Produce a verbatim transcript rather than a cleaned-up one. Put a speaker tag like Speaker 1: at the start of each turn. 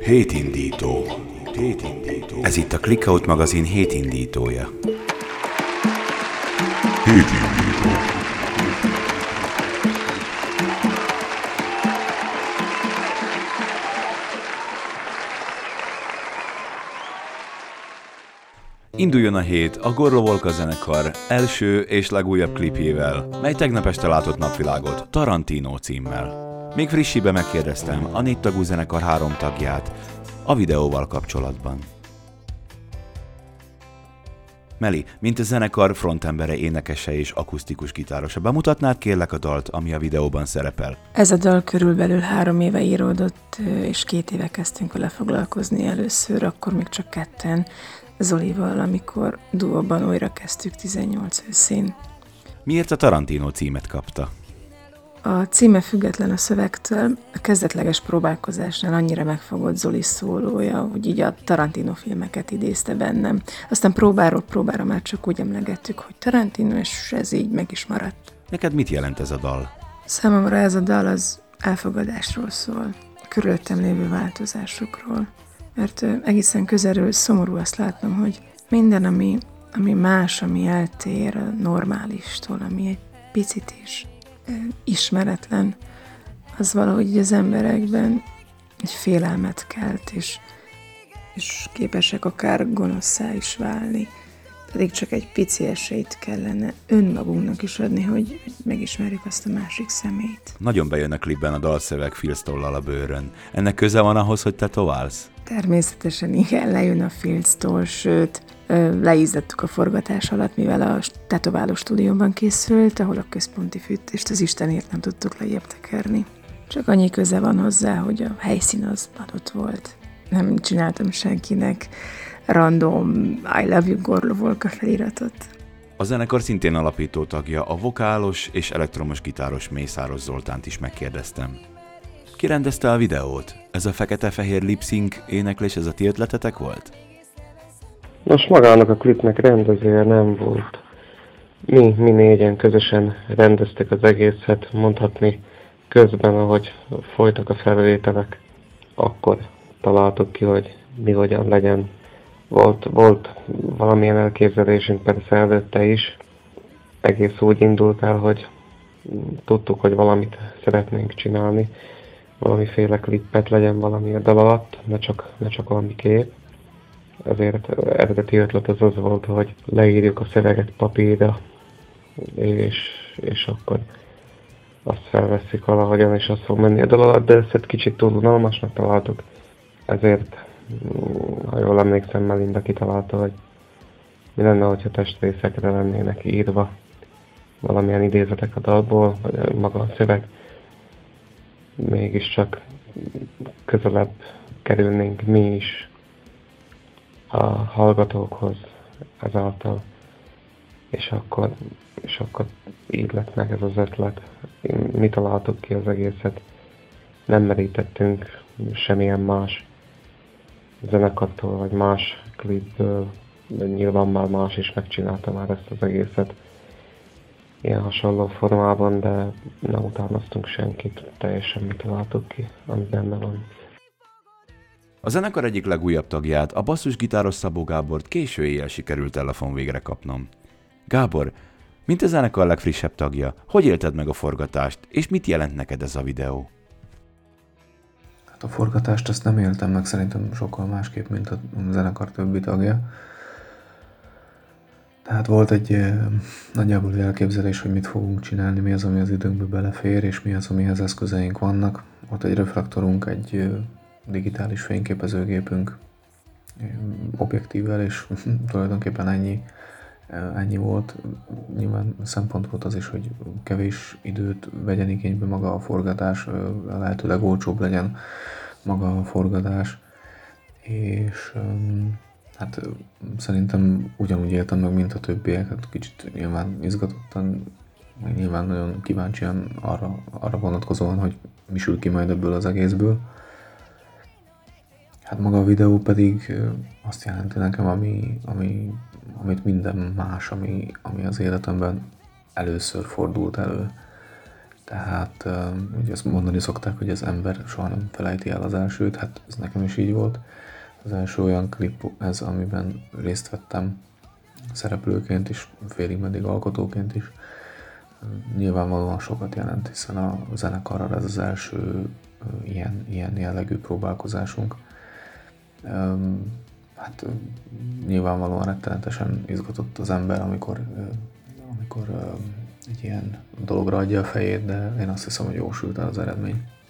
Speaker 1: Hétindító. Hétindító. Ez itt a Clickout magazin hétindítója. Hétindító. Induljon a hét a Gorlo Volka zenekar első és legújabb klipjével, mely tegnap este látott napvilágot, Tarantino címmel. Még frissibe megkérdeztem a négy tagú zenekar három tagját a videóval kapcsolatban. Meli, mint a zenekar frontembere, énekese és akusztikus gitárosa, bemutatnád kérlek a dalt, ami a videóban szerepel?
Speaker 2: Ez a dal körülbelül három éve íródott, és két éve kezdtünk vele foglalkozni először, akkor még csak ketten Zolival, amikor duóban újra kezdtük tizennyolc őszén.
Speaker 1: Miért a Tarantino címet kapta?
Speaker 2: A címe független a szövegtől, a kezdetleges próbálkozásnál annyira megfogott Zoli szólója, hogy így a Tarantino filmeket idézte bennem. Aztán próbáról próbára már csak úgy emlegettük, hogy Tarantino, és ez így meg is maradt.
Speaker 1: Neked mit jelent ez a dal?
Speaker 2: Számomra ez a dal az elfogadásról szól, körülöttem lévő változásokról. Mert egészen közelről szomorú azt látnom, hogy minden, ami, ami más, ami eltér a normálistól, ami egy picit is ismeretlen, az valahogy az emberekben egy félelmet kelt, és, és képesek akár gonoszszá is válni. Pedig csak egy pici esélyt kellene önmagunknak is adni, hogy megismerjük azt a másik szemét.
Speaker 1: Nagyon bejön a klipben a dalszöveg filctollal a bőrön. Ennek köze van ahhoz, hogy tetoválsz?
Speaker 2: Természetesen igen, lejön a filctól, sőt, leízlettük a forgatás alatt, mivel a tetováló stúdióban készült, ahol a központi fűtést az Istenért nem tudtuk lejjebb tekerni. Csak annyi köze van hozzá, hogy a helyszín az adott volt. Nem csináltam senkinek random I love you Gorlo Volka feliratot.
Speaker 1: A zenekar szintén alapító tagja, a vokálos és elektromos gitáros Mészáros Zoltánt is megkérdeztem. Ki rendezte a videót? Ez a fekete-fehér lip-sync éneklés, ez a ti ötletetek volt?
Speaker 3: Nos, magának a klipnek rendezője nem volt. Mi, mi négyen közösen rendeztek az egészet, mondhatni közben, ahogy folytak a felvételek, akkor találtuk ki, hogy mi hogyan legyen. Volt, volt valamilyen elképzelésünk persze előtte is. Egész úgy indult el, hogy tudtuk, hogy valamit szeretnénk csinálni. Valamiféle klippet legyen valami a dal alatt, ne csak, ne csak valami kép. Ezért eredeti ötlet az az volt, hogy leírjuk a szöveget papírra, és, és akkor azt felveszik valahogyan, és azt fog menni a dal alatt, de ezt egy kicsit túl unalmasnak találtuk. Ezért, ha jól emlékszem, Melinda kitalálta, hogy mi lenne, hogyha testrészekre lennének írva valamilyen idézetek a dalból, vagy maga a szöveg. Mégiscsak közelebb kerülnénk mi is a hallgatókhoz ezáltal, és akkor, és akkor így lett meg ez az ötlet. Mi találtuk ki az egészet, nem merítettünk semmilyen más zenekartól, vagy más klipből, de nyilván már más is megcsinálta már ezt az egészet ilyen hasonló formában, de nem utánoztunk senkit, teljesen mi találtuk ki, ami benne van.
Speaker 1: A zenekar egyik legújabb tagját, a basszusgitáros Szabó Gábort késő éjjel sikerült telefon végre kapnom. Gábor, mint a zenekar legfrissebb tagja, hogy élted meg a forgatást, és mit jelent neked ez a videó?
Speaker 4: Hát a forgatást azt nem éltem meg szerintem sokkal másképp, mint a zenekar többi tagja. Tehát volt egy eh, nagyjából elképzelés, hogy mit fogunk csinálni, mi az, ami az időnkbe belefér, és mi az, amihez eszközeink vannak. Volt egy reflektorunk, egy eh, digitális fényképezőgépünk eh, objektívvel, és tulajdonképpen ennyi, eh, ennyi volt. Nyilván szempont volt az is, hogy kevés időt vegyen igénybe maga a forgatás, eh, lehetőleg olcsóbb legyen maga a forgatás, és eh, hát szerintem ugyanúgy éltem meg, mint a többiek, hát kicsit nyilván izgatottan, meg nyilván nagyon kíváncsian arra, arra vonatkozóan, hogy mi sül ki majd ebből az egészből. Hát maga a videó pedig azt jelenti nekem, ami, ami, amit minden más, ami, ami az életemben először fordult elő. Tehát ugye azt mondani szokták, hogy az ember soha nem felejti el az elsőt, hát ez nekem is így volt. Az első olyan klip ez, amiben részt vettem szereplőként is, félig meddig alkotóként is. Nyilvánvalóan sokat jelent, hiszen a zenekarral ez az első ilyen, ilyen jellegű próbálkozásunk. Hát nyilvánvalóan rettenetesen izgatott az ember, amikor, amikor egy ilyen dologra adja a fejét, de én azt hiszem, hogy jósült el az eredmény.